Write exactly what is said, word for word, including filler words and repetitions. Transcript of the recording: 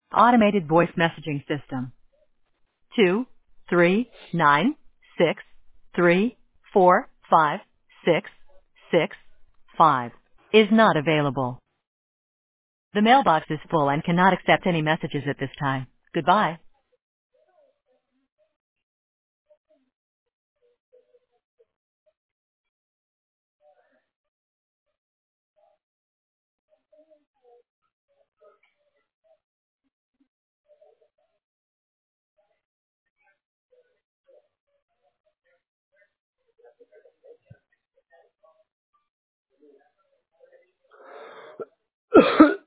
automated voice messaging system. Two, three, nine, six, three, four, five, six, six, five is not available. The mailbox is full and cannot accept any messages at this time. Goodbye.